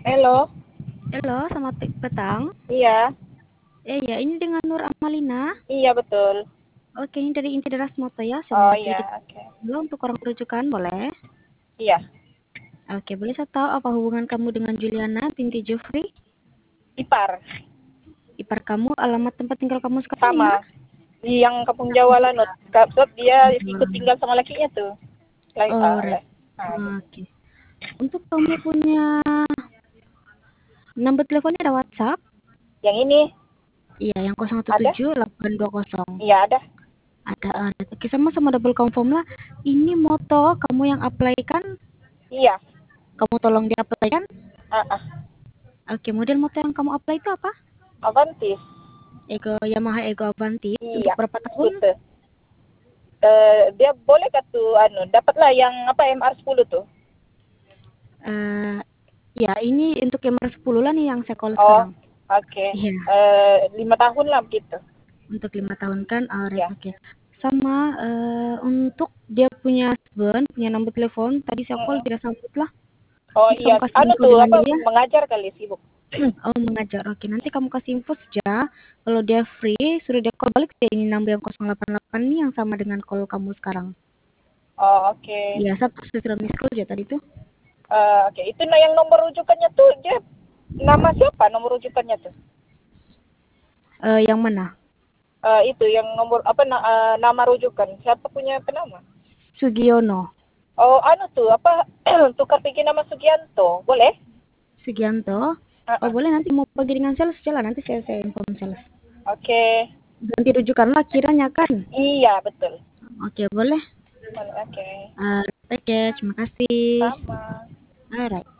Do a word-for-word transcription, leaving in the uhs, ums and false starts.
Halo, Halo, selamat pe- petang. iya, Eh ya, ini dengan Nur Amalina. iya betul. Oke, ini dari Inti Deras Moto ya. Saya Oh mewakili kita iya, oke. dulu untuk orang rujukan, boleh? Iya, Oke, boleh saya tahu apa hubungan kamu dengan Juliana binti Jufri? ipar, Ipar kamu, alamat tempat tinggal kamu sekarang di mana? sama. Yang Kampung Jawa Lanut. Sebab dia ikut Hmm. tinggal sama lakinya tuh. Lagi, Oh, ah, right. le- ah, gitu. Oke. Untuk kamu punya nomor teleponnya ada WhatsApp? Yang ini Iya, yang nol satu ada? tujuh delapan dua nol. Iya ada. Ada, ada. Oke, sama sama double confirm lah. Ini moto kamu yang apply kan? Iya, Kamu tolong di apply kan? ah, ah. Oke, model motor yang kamu apply itu apa? Avantis. Ego Yamaha Ego Avanti. Untuk Iya, berapa tahun? skuter. Eh, dia boleh kan tuh, anu, dapatlah yang apa M R sepuluh tuh. Eh, ya, ini untuk yang sepuluh lah nih yang saya call Oh, sekarang. oke. Iya, Eh, lima tahun lah begitu. untuk lima tahun kan. Alright, Ya. oke. Sama eh, untuk dia punya husband, punya nomor telepon. Tadi saya call Mm-mm. tidak sambut lah. Oh Nanti iya, kamu kasih anu info tuh dengan apa dia. mengajar kali sibuk. Oh, mengajar. Oke, nanti kamu kasih info saja. Kalau dia free, suruh dia call balik ke ini nomor yang nol delapan delapan nih yang sama dengan call kamu sekarang. Oh, oke. Iya, saya sudah miss call aja tadi tuh. Eh, oke, itu nah yang nomor rujukannya tuh dia nama siapa nomor rujukannya tuh? Eh, yang mana? Eh, itu yang nomor apa na- eh, nama rujukan siapa punya penama? Sugiono. Oh, anu tuh apa tukar bikin nama Sugianto, boleh? Sugianto. Ah, Oh ah. boleh, nanti mau pergi dengan sales jalan, nanti saya saya inform sales. Oke. Ganti rujukanlah kiranya kan. Iya, betul. Oke boleh. Oke. Uh, Oke, terima kasih. Sama. Alright.